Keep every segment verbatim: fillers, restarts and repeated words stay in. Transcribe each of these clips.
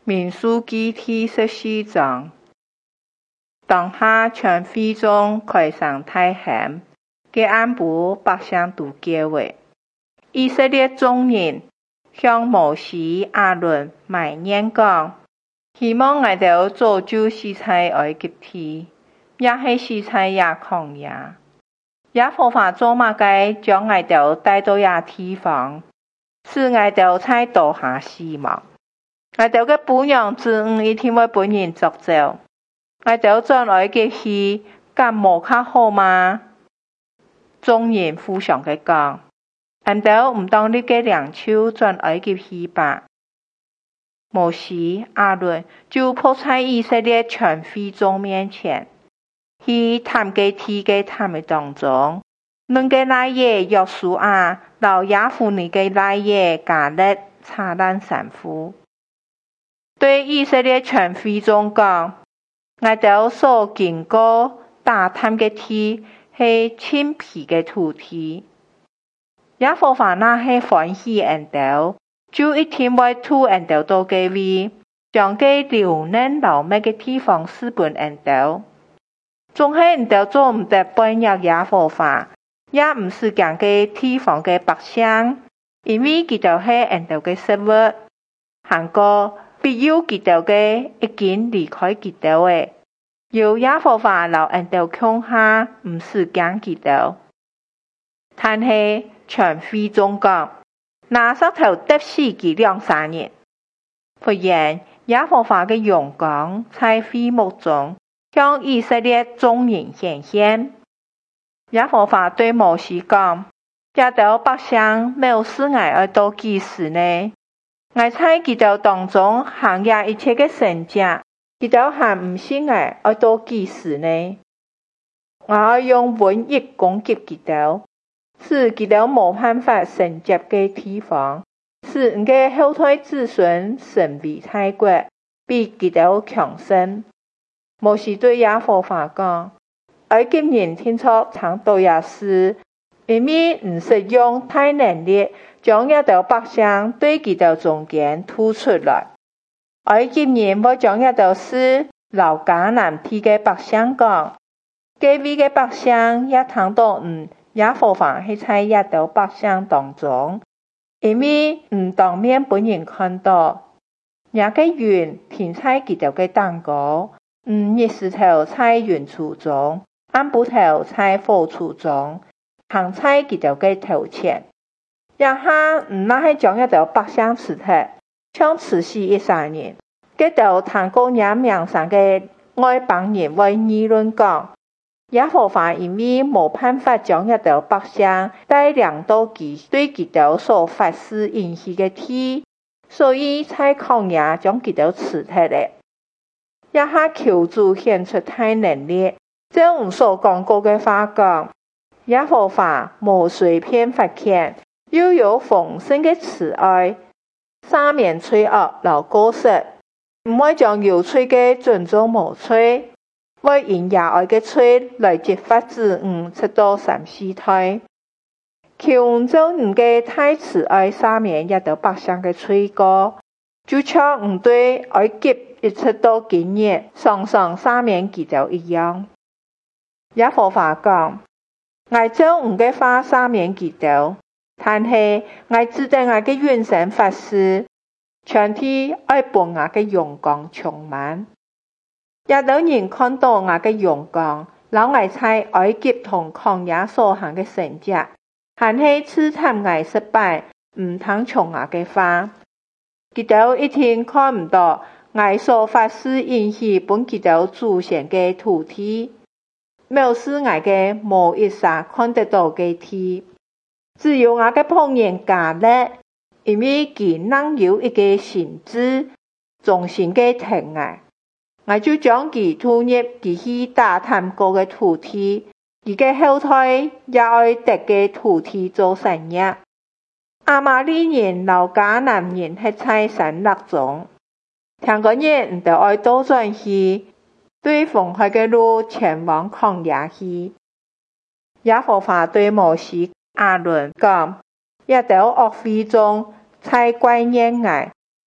民數記第十四章，當下全會眾開聲大喊，嘅安部百姓都叫話，以色列眾人向摩西亞倫埋怨講，希望我哋早就死在埃及地，也係死在野曠野。耶和華做乜嘅將我哋帶到野地方，使我哋在刀下死亡。我哋嘅本樣子唔一定會本人作走，我哋轉來嘅去，咁無較好嗎？眾人互相嘅講，我哋唔當你嘅兩手轉來嘅去吧。摩西亞倫就仆在以色列全會眾面前，去談嘅地嘅談嘅當中，恁嘅拉爺約書亞，老亞婦尼嘅拉爺迦勒差咱三夫。對以色列全會眾講，我哋所經過打探嘅地係青皮嘅土地，耶和華那係歡喜恩道，就一定會吐恩道到嘅位，將嘅流嫩老咩嘅地方施本恩道。總係恩道做唔得半日耶和華，也唔是講嘅地方嘅百姓，因為佢哋係恩道嘅食物，韓國。必要佢哋嘅已經離開佢哋嘅，要耶和華留恩道強下，唔是講佢哋。但係全會眾講，拿石頭揼死佢兩三年。忽然耶和華嘅榮光在會幕中向以色列眾人顯現。耶和華對摩西講：這道百姓冇事我要到幾時呢？我在佢哋當中行也一切嘅神蹟，佢哋還唔信我，要到幾時呢？我要用瘟疫攻擊佢哋，使佢哋冇辦法承接嘅地方，使唔嘅後代子孫成為大國，比佢哋強盛。摩西對耶和華講：埃及人聽說常多也是，因為唔使用大能力。將一道百姓對佢哋中間吐出來，埃及人會將一道事留迦南地嘅百姓講，嗰位嘅百姓也聽到唔耶和華係在一道百姓當中，因為唔當面本人看到，也嘅雲停在佢哋嘅當高，唔日時頭在雲柱中，暗晡頭在火柱中，行在佢哋嘅頭前。也下唔那係將一道百姓刺殺，像刺死一三年。嗰道談過也名上嘅外邦人為議論講，耶和華因為冇辦法將一道百姓帶領到佢對佢哋所發施應許嘅地，所以才曠野將佢哋刺殺咧。也下求主顯出大能力，將我所講過嘅話講，耶和華無隨便發遣。又有豐盛嘅慈愛，三面吹惡流果實，唔會將有吹嘅尊重無吹，會因野愛嘅吹來激發子女直到三四代。求就唔嘅太慈愛三面一道百姓嘅吹歌，就像唔對埃及一直到今日常常三面記就一樣。耶和華講，我將唔嘅花三面記就。但係我知道我嘅元神發誓，全體愛本我嘅陽光充滿。也有人看到我嘅陽光，老我在埃及同曠野所行嘅神蹟，但係刺探我失敗，唔通從我嘅話，佢哋一定看唔到我所發誓應許本佢哋祖先嘅土地，冇使我嘅無一剎看得到嘅地。只有我嘅僕人迦勒，因為佢能有一個心志，忠心嘅疼愛，我就將佢投入佢去打探過嘅土地，佢嘅後代也愛得嘅土地做產業。亞瑪力人、老迦南人係在山麓中，聽個人唔得愛倒轉去，對奉開嘅路前往曠野去。耶和華對摩西亞倫講，一道惡會眾在怪念我，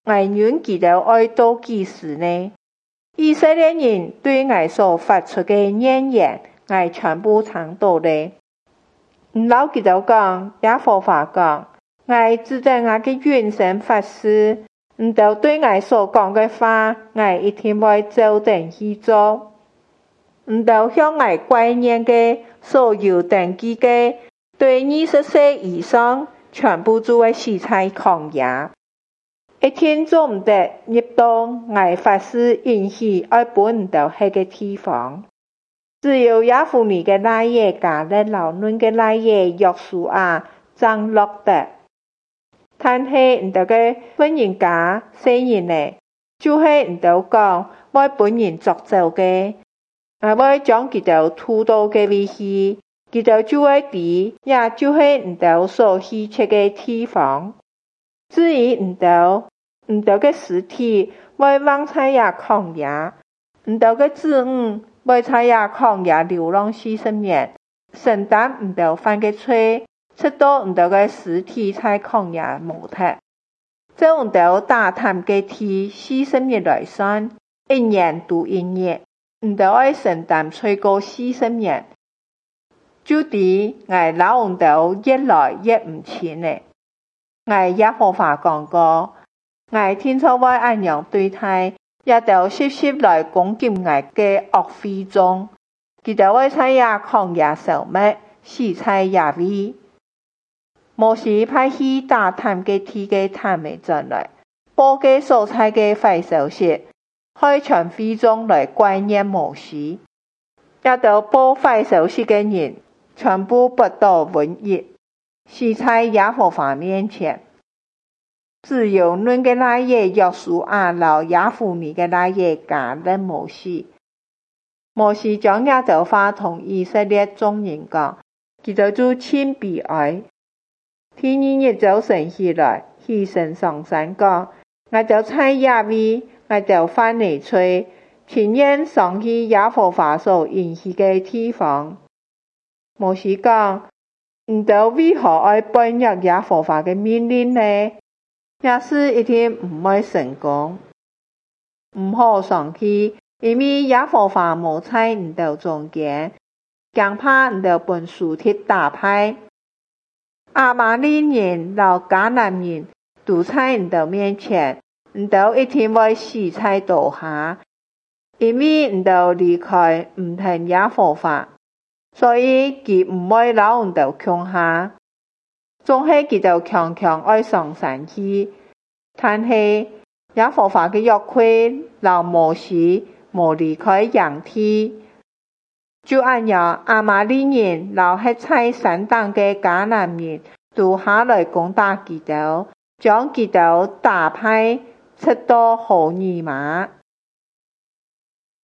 我願記得愛到幾時呢？以色列人對我所發出嘅怨言，我全部聽到咧。唔老記得講，耶和華講，我指着我嘅永生發誓，唔到對我所講嘅話，我一定會照定去做。唔到向我懷念嘅所有登記嘅，對二十歲以上，全部都會死在曠野。一天做唔得入到我發誓允許愛本唔到迄個地方。只有耶夫尼嘅那夜加勒老嫩嘅那夜約書亞爭落得，但係唔到嘅本人家雖然呢，就係唔到講我本人作走嘅，我會將佢哋吐到嘅位去，佢哋就會知，也就係唔到所去切嘅地方。至於唔到唔到嘅屍體會忘在也曠野，唔到嘅子女會在也曠野流浪四十年，承擔唔到犯嘅罪，直到唔到嘅屍體在曠野無脫。就唔到打探嘅天四十年來算，一年讀一年，唔到愛承擔罪過四十年，就啲我老唔到越來越唔清咧。我耶和華講過，我天初會按樣對待，也就時時來攻擊我嘅惡非中，佢就會在也曠野消滅，死在野位。摩西派去打探嘅天嘅探美進來，報嘅所在嘅壞消息，開全會眾來觀念摩西，也就報壞消息嘅人，全部不到瘟疫，死在耶和華面前。只有嫩嘅那夜約書亞老耶夫尼嘅那夜加勒冇死。摩西將亞就話同以色列眾人講，佢就做千悲哀。第二日早晨起來，起身上山講，我就在野位，我就翻嚟吹，親眼上去耶和華所應許嘅地方。摩西講，唔到為何愛背逆耶和華嘅命令呢？也是一定唔會成功，唔好上去，因為耶和華無在唔到中間，驚怕唔到本書鐵打敗。亞瑪力人、老迦南人都在唔到面前，唔到一定會死在刀下，因為唔到離開唔聽耶和華，所以佢唔會留唔到強下。總係佢就強強愛上山去，但係耶和華嘅約規留摩西無離開營地，就按樣亞瑪力人留喺在山頂嘅迦南人都下來攻打佢哋，將佢哋打敗，直到何珥瑪。